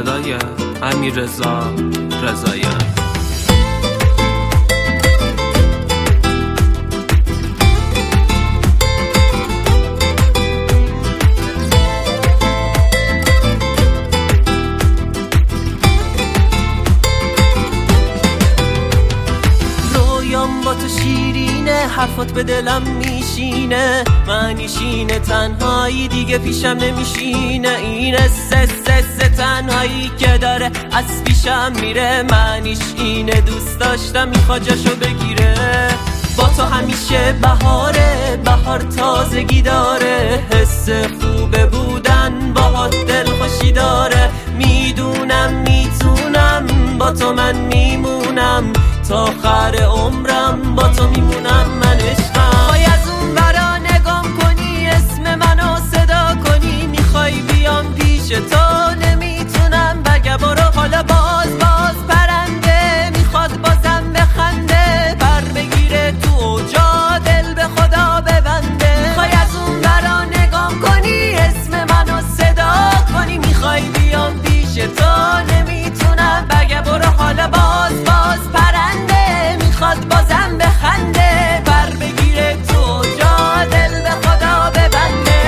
صدای امیررضا رضاییان. با تو شیرینه، حرفات به دلم میشینه، معنیشینه تنهایی دیگه پیشم نمیشینه. این سس تنهایی که داره از پیشم میره، معنیش اینه دوست داشتم میخواد جاشو بگیره. با تو همیشه بهاره، بهار تازگی داره، حس خوبه بودن باهات دلخوشی داره. میدونم میتونم با تو من میمونم، تا آخر عمرم با تو میمونم من عشقم. خواهی از اون برا نگام کنی، اسم منو صدا کنی، میخوای بیام پیش تو نمیتونم بگم برو. حالا باز پرنده میخواد بازم بخنده، پر بگیره تو اوجا دل به خدا ببنده. خواهی از اون برا نگام کنی، اسم منو صدا کنی، میخوای بیام پیش تو نمیتونم بگم برو. حالا باز پرنده میخواد بازم بخنده، پر بگیره تو جا دل به خدا ببنده.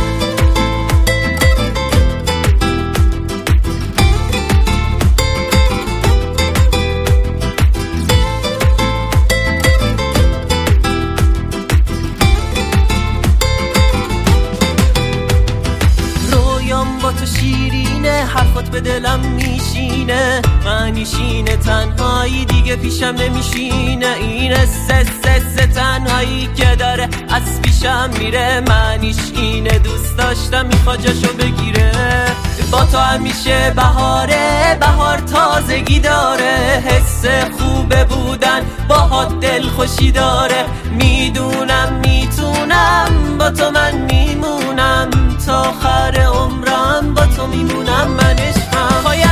رویام با تو شیرینه، حرفات به دلم میشینه، معنیشینه تنهایی دیگه پیشم نمیشینه. این سس تنهایی که داره از پیشم میره، معنیش اینه دوست داشتم میخواد جاشو بگیره. با تو همیشه بهاره، بهار تازگی داره، حس خوبه بودن باهات دلخوشی داره. میدونم میتونم با تو من میمونم، تا آخر عمرم با تو میمونم من عشقم.